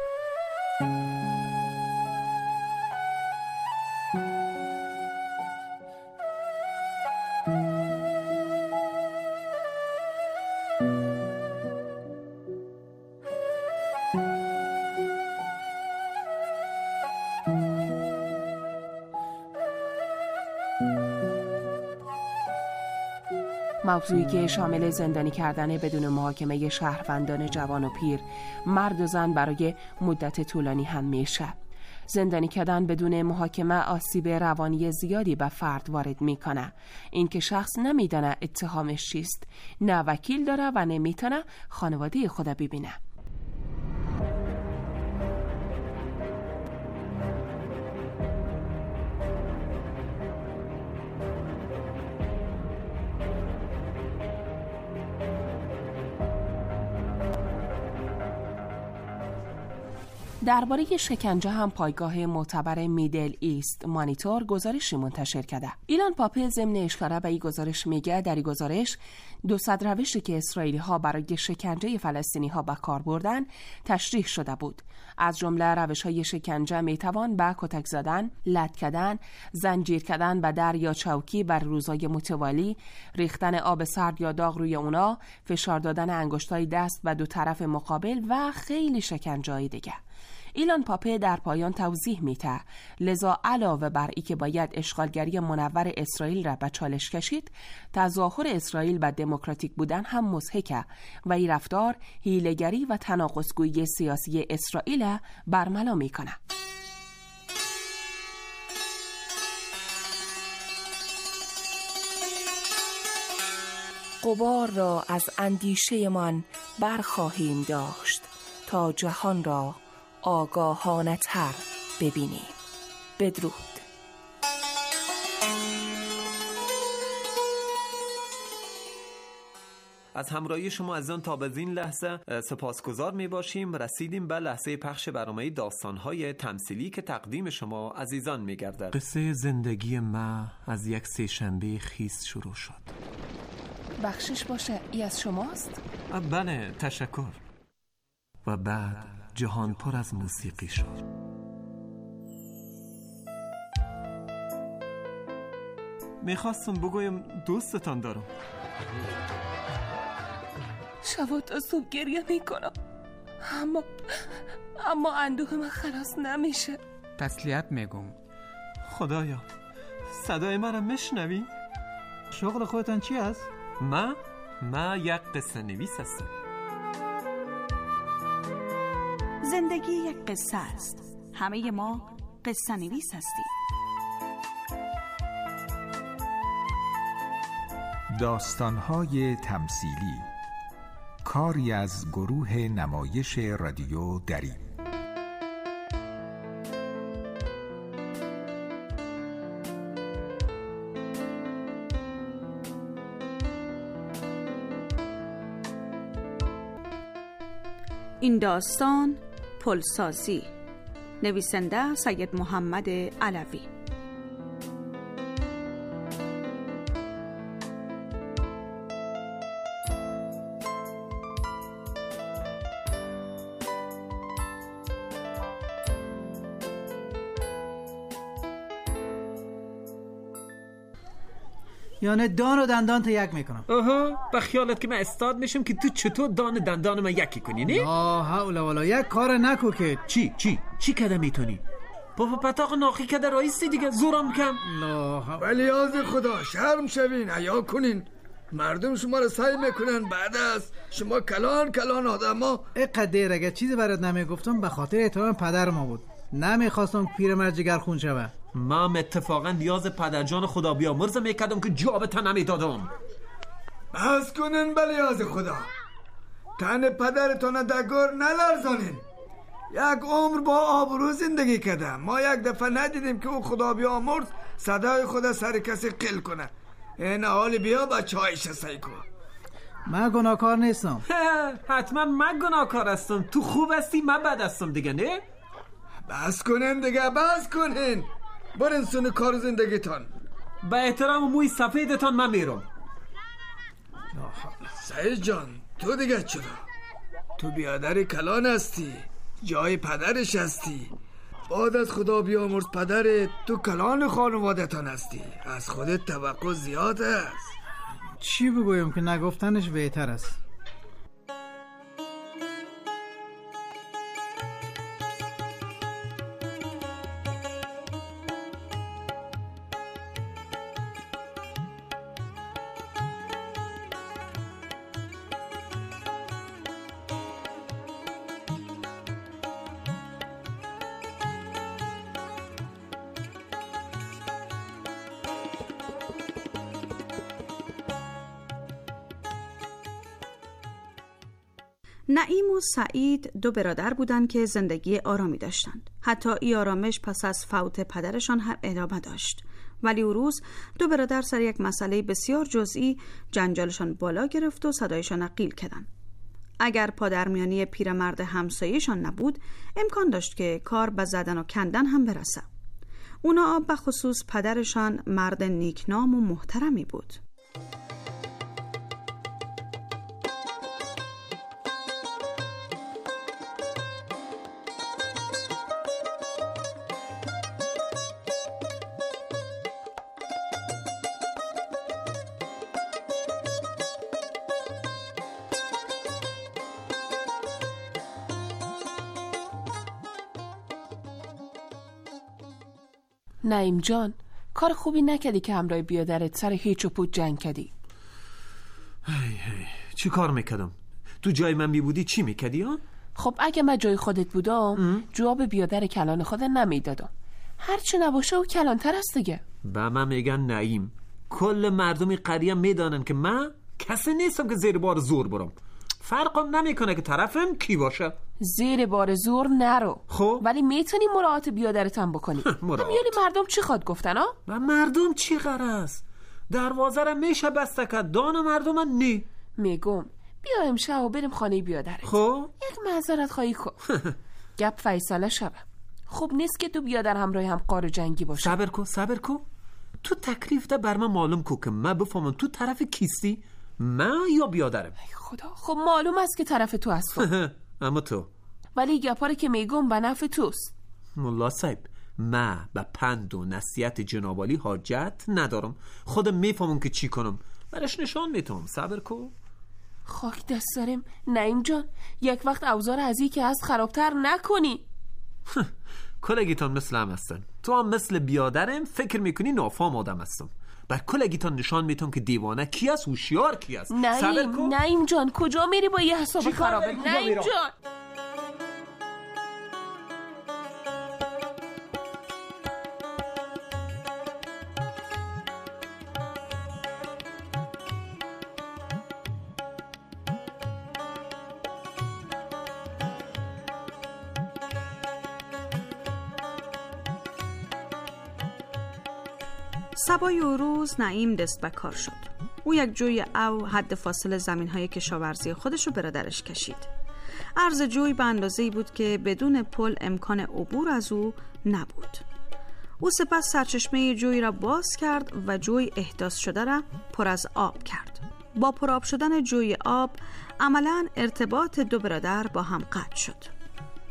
موضوعی که شامل زندانی کردن بدون محاکمه شهروندان جوان و پیر، مرد و زن برای مدت طولانی هم میشه. زندانی کردن بدون محاکمه آسیب روانی زیادی به فرد وارد میکنه. این که شخص نمیدونه اتهامش چیست، نه وکیل داره و نمیتونه خانواده خود ببینه. درباره شکنجه هم پایگاه معتبر میدل ایست مانیتور گزارشی منتشر کرده. ایلان پاپه ضمن اشاره به این گزارش میگه در این گزارش دو صد روشی که اسرائیلی ها برای شکنجه فلسطینی ها به کار بردن تشریح شده بود. از جمله روش های شکنجه میتوان به کتک زدن، لط کردن، زنجیر کردن به در یا چوکی بر روزهای متوالی، ریختن آب سرد یا داغ روی اونا، فشار دادن انگشتای دست و دو طرف مقابل و خیلی شکنجه‌های دیگه. ایلان پاپه در پایان توضیح میده لذا علاوه بر ای که باید اشغالگری منور اسرائیل را به چالش کشید، تظاهر اسرائیل به دموکراتیک بودن هم مضحکه و این رفتار حیله‌گری و تناقض‌گویی سیاسی اسرائیل برملا میکنه. غبار را از اندیشه من برخواهیم داشت تا جهان را آگاهانه تر ببینیم. بدرود. از همراهی شما از آن تا به این لحظه سپاسگزار می باشیم. رسیدیم به لحظه پخش برنامه داستان‌های تمثیلی که تقدیم شما عزیزان می گردد. قصه زندگی ما از یک سه شنبه خیس شروع شد. بخشش باشه، ای از شماست؟ بله، تشکر. و بعد جهان پر از موسیقی شد. میخواستم بگویم دوستتان دارم. شب تا صبح گریه میکنم، اما اما اندوه من خلاص نمیشه. تسلیت میگم. خدایا، صدای مرا میشنوی؟ شغل خودتان چی است؟ ما ما یک قصه نویس هستم. زندگی یک قصه است. همه ما قصه نویس هستیم. داستان‌های تمثیلی، کاری از گروه نمایش رادیو دری. این داستان پلسازی، نویسنده سید محمد علوی. یعنی دان و دندان تا یک میکنم. آها، به خیالت که من استاد میشم که تو چطور دان دندان من یکی کنی، نه؟ لا حول ولا، یک کار نکو که. چی چی چی کده میتونی؟ بابا پتاق ناخی کده رایستی دیگه، زورم کم. لا ولی از خدا شرم شوین، حیا کنین. مردم شما رو سعی میکنن بعد از شما کلان کلان آدم ها. اقدر اگه چیزی برات نمیگفتم به خاطر احترام پدر ما بود. نمیخواستم پیرمرد جگرخون شوه. من اتفاقا نیاز پدرجان خدا بیامرز میکردم که جا به تن نمیدادم. بس کنین بلی از خدا، تن پدرتان دگر نلرزانین. یک عمر با آبرو زندگی کردم. ما یک دفعه ندیدیم که او خدا بیامرز صدای خدا سر کسی قل کنه. این حال بیا بچه هایش سعی کن. من گناهکار نیستم. حتما من گناهکار هستم. تو خوب هستی، من بد هستم دیگه، نه؟ بس کنین دیگه، بس کنین. برین سن کار زندگیتان. با احترام موی سفیدتان من میرم. سعید جان، تو دیگه چرا؟ تو بیادر کلان هستی، جای پدرش هستی. بعد از خدا بیامرز پدرت تو کلان خانوادتان هستی. از خودت توقع زیاد است. چی بگویم که نگفتنش بهتر است. نعیم و سعید دو برادر بودند که زندگی آرامی داشتند. حتی این آرامش پس از فوت پدرشان هم ادامه داشت. ولی او روز دو برادر سر یک مسئله بسیار جزئی جنجالشان بالا گرفت و صدایشان قیل کردند. اگر پادرمیانی پیرمرد همسایه‌شان نبود، امکان داشت که کار به زدن و کندن هم برسه. اونا به خصوص پدرشان مرد نیکنام و محترمی بود. نعیم جان، کار خوبی نکردی که همراه بیادرت سر هیچ و پوچ جنگ کردی. هی هی چی کار میکردم؟ تو جای من بی بودی چی میکردی ها؟ خب اگه من جای خودت بودم جواب بیادر کلان خود نمیدادم. هرچی نباشه او کلانتر است دیگه. به من میگن نعیم. کل مردمی قریه میدانن که من کسی نیستم که زیر بار زور برم. فرقم نمیکنه که طرفم کی باشه. زیر بار زور نرو. خب ولی میتونی مراعات بیادرت هم بکنی. همیالی مردم چی خواد گفتن ها؟ و مردم چی غرض؟ دروازه را میشه بسته کرد، دان مردم من نی. میگم بیا امشب و بریم خانه بیادرت. خب یک معذرت خواهی کن. گپ فیصله شبه. خوب نیست که تو بیادر همراه هم قار جنگی باشه. صبر کو صبر کو. تو تکلیف ده بر من معلوم کو که من بفهمم تو طرف کیستی، من یا بیادرم. ای خدا، خب معلوم است که طرف تو هستم. اما تو ولی گپاره که میگم به نفع توست. ملا صاحب، من به پند و نصیحت جنابالی حاجت ندارم. خودم میفهمم که چی کنم، برش نشان میتونم. صبر کو. خاک دست دارم نعیم جان، یک وقت اوزار از این که هست خرابتر نکنی. کلگیتان مثل هم هستن. تو هم مثل بیادرم فکر میکنی نافام آدم هستم. بر کلگیتان نشان میتونم که دیوانه کی است، هوشیار کی است. نعیم نعیم جان کجا میری با یه حساب خرابه؟ نعیم جان صبای او روز نعیم دست به کار شد. او یک جوی او حد فاصله زمین‌های کشاورزی خودش رو برادرش کشید. عرض جوی به اندازه‌ای بود که بدون پل امکان عبور از او نبود. او سپس سرچشمه جوی را باز کرد و جوی احداث شده را پر از آب کرد. با پرآب شدن جوی آب عملاً ارتباط دو برادر با هم قطع شد.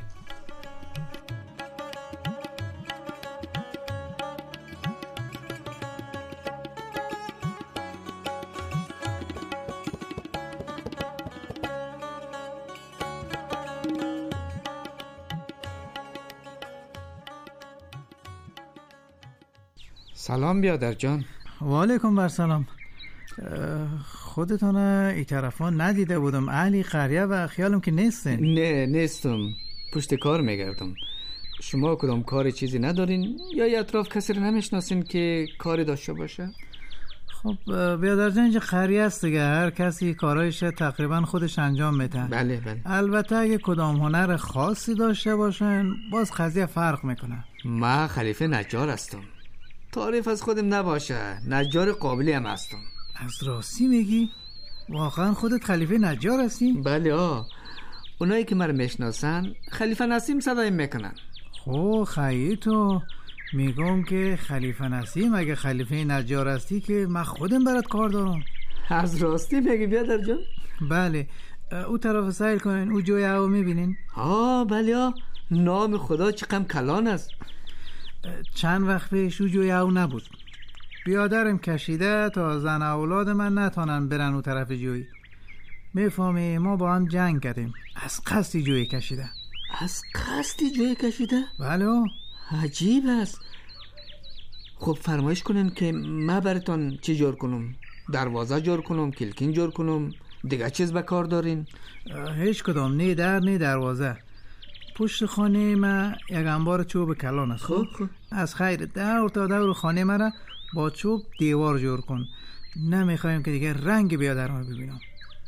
سلام بیادر جان. و علیکم بر سلام. خودتون ای طرفا ندیده بودم، اهلی قریه و خیالم که نیستین. نه نیستم، پشت کار میگردم. شما کدام کار چیزی ندارین یا ای اطراف کسی رو نمیشناسین که کاری داشته باشه؟ خب بیادر جان اینجا قریه است دیگه، هر کسی کارایش تقریبا خودش انجام میده. بله بله. البته اگه کدام هنر خاصی داشته باشن باز قضیه فرق میکنه. ما خلیفه نجار هستم. تعریف از خودم نباشه، نجار قابلی هم هستم. از راستی میگی؟ واقعا خودت خلیفه نجار هستی؟ بله آه. اونایی که مرا میشناسن خلیفه نسیم صدایم میکنن. خب خیلی تو میگم که خلیفه نسیم اگه خلیفه نجار هستی که من خودم برات کار دارم. از راستی میگی بیادر جان؟ بله. او طرف سیل کنین، او جوی او میبینین؟ آه بله آه. نام خدا چقدر کلان است. چند وقت پیش او جوی او نبود. بیادرم کشیده تا زن اولاد من نتونن برن او طرف جوی. میفهمی ما با هم جنگ کردیم، از قصدی جوی کشیده. از قصدی جوی کشیده؟ بله. عجیب است. خب فرمایش کنن که من براتون چی جور کنم؟ دروازه جور کنم، کلکین جور کنم، دیگه چیز به کار دارین؟ هیچ کدام، نه در نه دروازه. پشت خانه ما یک انبار چوب کلان است. خب خب از خیر دور تا دور خانه ما را با چوب دیوار جور کن. نمیخوایم که دیگه رنگ بیادر ما ببینم.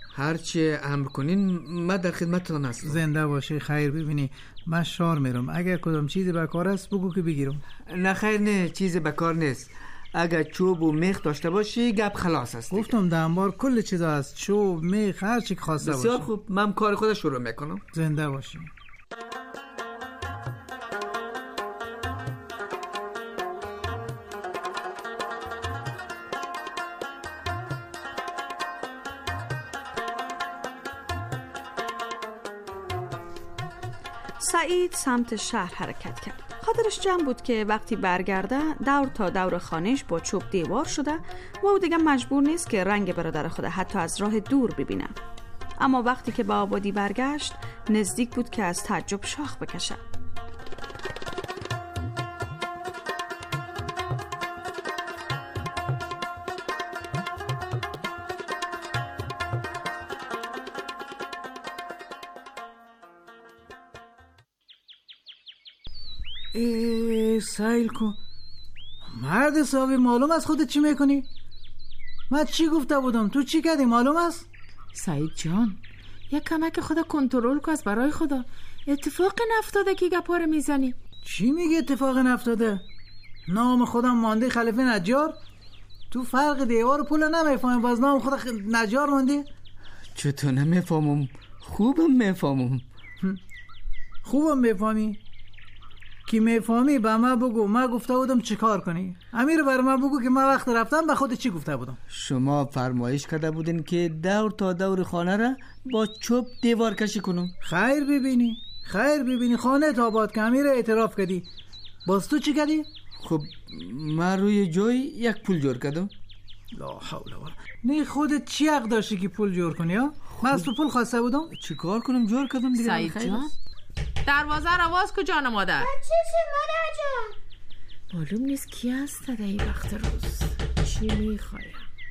هرچی امر کنین من در خدمتتان هستم. زنده باشی. خیر ببینی من شار میرم، اگر کدام چیزی به کار است بگو که بگیرم. نه خیر نه، چیزی به کار نیست. اگر چوب و میخ داشته باشی گپ خلاص است. گفتم در انبار کل چیزا هست، چوب، میخ، هر چی که خواسته باشی. بسیار خوب، من کار خود شروع میکنم. زنده باشی. سعید سمت شهر حرکت کرد. خاطرش جمع بود که وقتی برگرده دور تا دور خانهش با چوب دیوار شده و او دیگه مجبور نیست که رنگ برادر خود حتی از راه دور ببینه. اما وقتی که به آبادی برگشت نزدیک بود که از تعجب شاخ بکشه. ای سایل کن مرد صاحبی، معلوم است خودت چی میکنی؟ من چی گفته بودم تو چی کردی معلوم است؟ سعید جان یک کمک خدا کنترل کن از برای خدا. اتفاق نفتاده که گپاره میزنی. چی میگه اتفاق نفتاده؟ نام خودم مانده خلیفه نجار. تو فرق دیوار پول نمیفهمی باز نام خدا خ... نجار مانده؟ چطور نمیفهمم؟ خوبم میفهمم. خوبم میفهمی؟ کی میفهمی به من بگو. من گفته بودم چی کار کنی. امیر بر من بگو که من وقت رفتم به خود چی گفته بودم. شما فرمایش کرده بودین که دور تا دور خانه را با چوب دیوار کشی کنم. خیر ببینی خیر ببینی خانه تا آباد که امیر اعتراف کردی. باز تو چی کردی؟ خب من روی جای یک پول جور کردم. لا حول ولا نه خودت چی حق داشتی که پول جور کنی ها؟ من از تو پول خواسته بودم. چی کار کنم جور کردم دیگه. سعید جان دروازه رو باز کو جان مادر. چیزی مادر جان؟ معلوم نیست کی هست در این وقت روز. چی میخوایم؟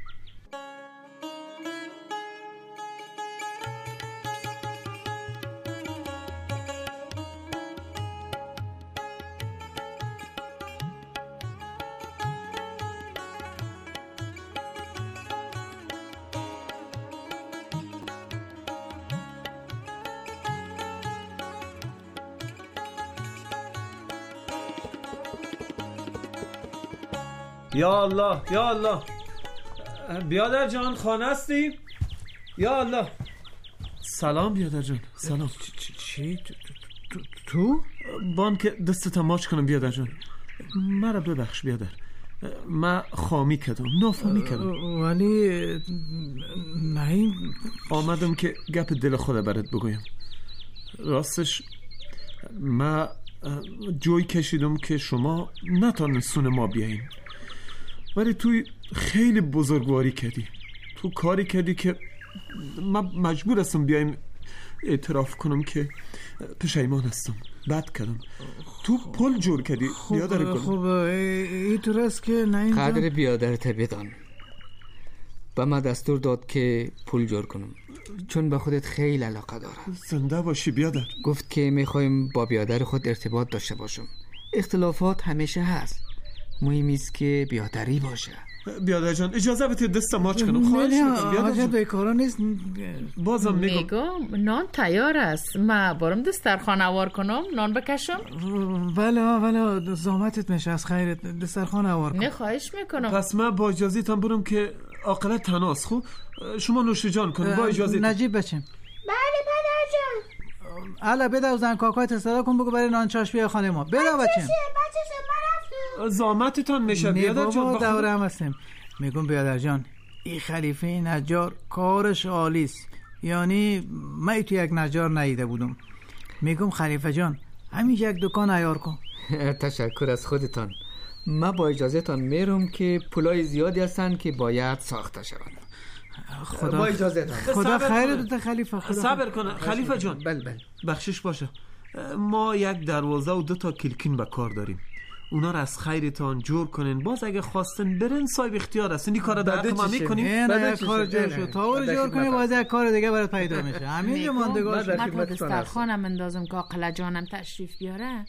یا الله یا الله، بیادر جان خانه هستی؟ یا الله. سلام بیادر جان. سلام. چی؟ تو؟ بان که دستت ماچ کنم بیادر جان. مرا ببخش بیادر، من خامی کردم، نافهمی کردم. ولی نه آمدم که گپ دل خود برات بگویم. راستش من جوی کشیدم که شما نتانستون ما بیاییم، ولی توی خیلی بزرگواری کردی. تو کاری کردی که من مجبور هستم بیایم اعتراف کنم که پشیمان هستم. بد کردم. تو پل جور کردی. خوب بیادر گلم. خوب اینطور است که نه اینجا قدر بیادر تبیدان به من دستور داد که پول جور کنم چون به خودت خیلی علاقه داره. زنده باشی بیادر. گفت که میخوایم با بیادر خود ارتباط داشته باشم. اختلافات همیشه هست، مهم است که بیادری باشه. بیادر جان اجازه بدید دست ماچ کنم. خواهش میکنم بیادر جان. به کارا نیست. بازم میگم میگم نان تیار است. ما برم دسترخوان آوار کنم نان بکشم. بله بله زحمتت میشه از خیرت دسترخوان آوار کن. نه خواهش میکنم. پس من با اجازهتون برم که عاقلت تناس. خوب شما نوش جان کن با اجازه. نجیب بچم. بله پدر جان. الا بده زن کاکایت صدا کن بگو برای نان چاش بیا خانه ما. بده بچم. بچه من زامتتان میشه بیادر جان. بابا دوره هم هستیم. میگم بیادر جان این خلیفه نجار کارش عالیست. یعنی من تو یک نجار ندیده بودم. میگم خلیفه جان همین یک دکان عیار کن. تشکر از خودتان. من با اجازهتان میرم که پولای زیادی هستن که باید ساخته شوند. خدا با اجازهتان. خدا خیر بده خلیفه. خدا صبر کن خلیفه جان. بله بله بخشش باشه. ما یک دروازه و دو تا کلکین به کار داریم. اونا رو از خیرتان جور کنین. باز اگه خواستن برن صاحب اختیار هستن. این کارو در ما میکنیم. نه یک کار جور شد تا اون جور کنی باز یک کار دیگه برات پیدا میشه. همین ماندگار شد. من دسترخوانم اندازم که عاقله جانم تشریف بیاره.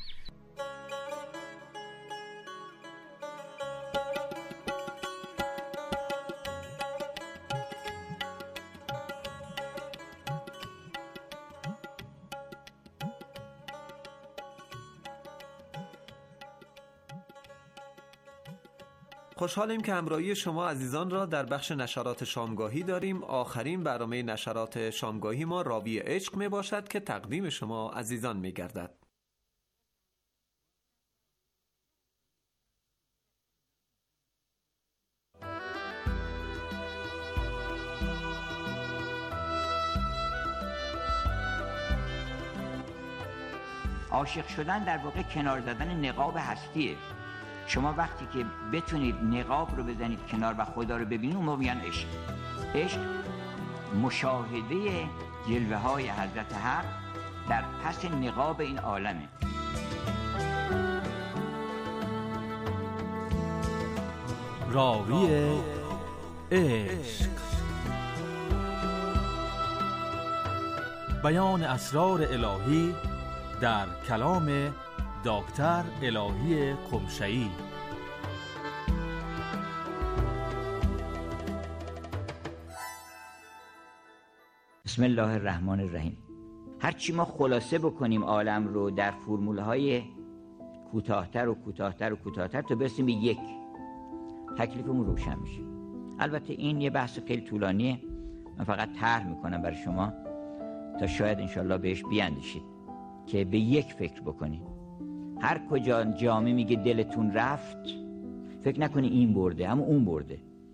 خوشحالیم که همراهی شما عزیزان را در بخش نشرات شامگاهی داریم. آخرین برنامه نشرات شامگاهی ما راوی عشق می باشد که تقدیم شما عزیزان می گردد. عاشق شدن در واقع کنار زدن نقاب هستیه. شما وقتی که بتونید نقاب رو بزنید کنار و خدا رو ببینید، اون موقع میگن عشق. عشق مشاهده جلوه های حضرت حق در پس نقاب این عالمه. راوی عشق، بیان اسرار الهی در کلام دکتر الهی قمشه‌ای. بسم الله الرحمن الرحیم. هرچی ما خلاصه بکنیم عالم رو در فرمولهای کوتاهتر و کوتاهتر و کوتاهتر تا برسیم به یک، تکلیفمون روشن میشه. البته این یه بحث خیلی طولانیه، من فقط طرح میکنم برای شما تا شاید انشالله بهش بیاندیشید که به یک فکر بکنید. هر کجا جامعه میگه دلتون رفت، فکر نکنی این برده اما اون برده.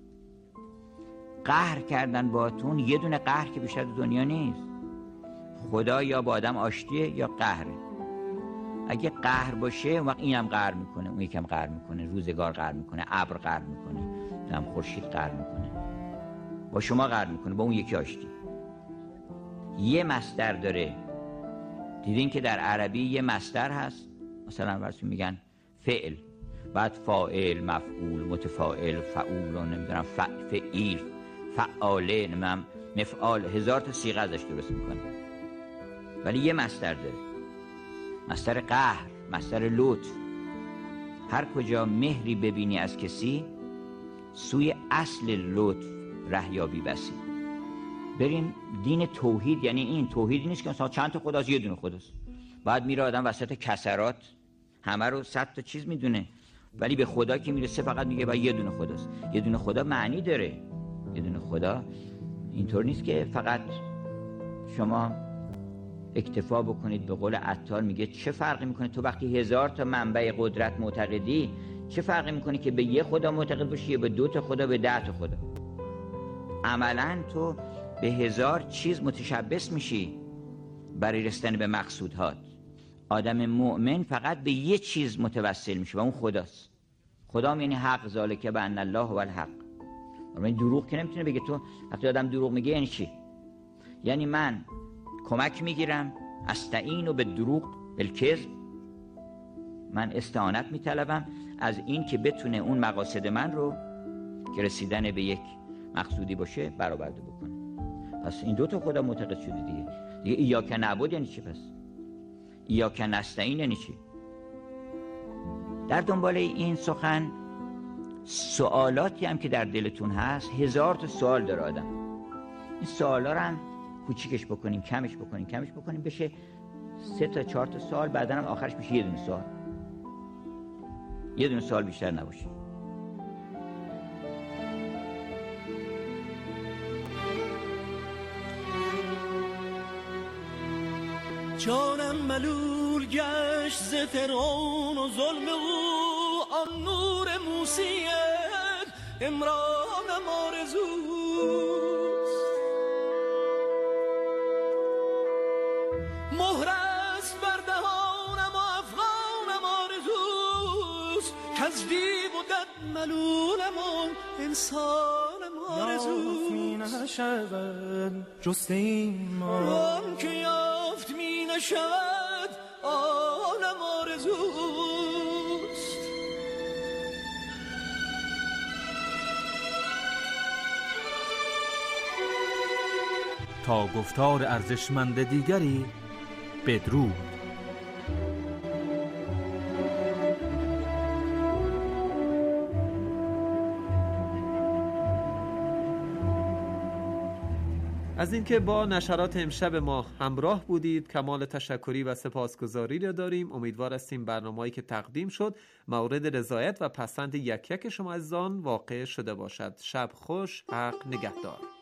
قهر کردن باهاتون، یه دونه قهر که بیشتر دنیا نیست. خدا یا با آدم آشتیه یا قهره. اگه قهر باشه اون وقت اینم قهر میکنه، اون یکم قهر میکنه، روزگار قهر میکنه، ابر قهر میکنه، دم خورشید قهر میکنه، با شما قهر میکنه، با اون یکی آشتی. یه مصدر داره. دیدین که در عربی یه مصدر هست، مثلا ورسون میگن فعل، بعد فاعل، مفعول، متفاعل، فعول، نمیدونم فعیل، فعاله، نمیدونم مفعال، هزار تا صیغه ازش درست میکنه. ولی یه مصدر داره، مصدر قهر، مصدر لطف. هر کجا مهری ببینی از کسی، سوی اصل لطف رهیابی بسی. بریم دین توحید، یعنی این توحیدی نیست که مثلا چند تا خداست، یه دونه خداست. بعد میره آدم وسط کسرات همه رو صد تا چیز میدونه، ولی به خدا که میرسه فقط میگه باید یه دونه خداست. یه دونه خدا معنی داره. یه دونه خدا اینطور نیست که فقط شما اکتفا بکنید. به قول عطار میگه چه فرقی میکنه تو وقتی هزار تا منبع قدرت معتقدی، چه فرقی میکنه که به یه خدا معتقد باشی یا به دو تا خدا، به ده تا خدا؟ عملاً تو به هزار چیز متشبث میشی برای رسیدن به مقصودهات. آدم مؤمن فقط به یه چیز متوسل میشه و اون خداست. خدا یعنی حق، ذالک بان الله هو الحق. من دروغ که نمیتونه بگه. تو وقتی آدم دروغ میگه یعنی چی؟ یعنی من کمک میگیرم، استعین و به دروغ بالکذب، من استعانت میطلبم از این که بتونه اون مقاصد من رو که رسیدن به یک مقصودی باشه برآورده بکنه. پس این دو تا خدا معتقد شده دیگه. دیگه ایاک نعبد یعنی چی؟ پس ایاک نستعین یعنی چی؟ در دنبال این سخن سوالاتی هم که در دلتون هست، هزار تا سوال داره آدم. این سوالا رو هم کوچیکش بکنیم، کمش بکنیم، کمش بکنیم بشه سه تا چهار تا سوال، بعدا هم آخرش میشه یه دونه سوال. یه دونه سوال بیشتر نباشه. جانم ملول گشت ز فرعون و ظلم او، آن نور موسیت امرانم آرزوست. مهر است بر دهانم و افغانم آرزوست، کز دیو و دد ملولم و انسانم آرزوست. می نشود جست این ما، آن که یافت می نشود آنم آرزوست. تا گفتار ارزشمند دیگری بدرود. از اینکه با نشرات امشب ما همراه بودید کمال تشکری و سپاسگزاری را داریم. امیدوار هستیم برنامه‌ای که تقدیم شد مورد رضایت و پسند یک یک شما عزیزان واقع شده باشد. شب خوش، حق نگهدار.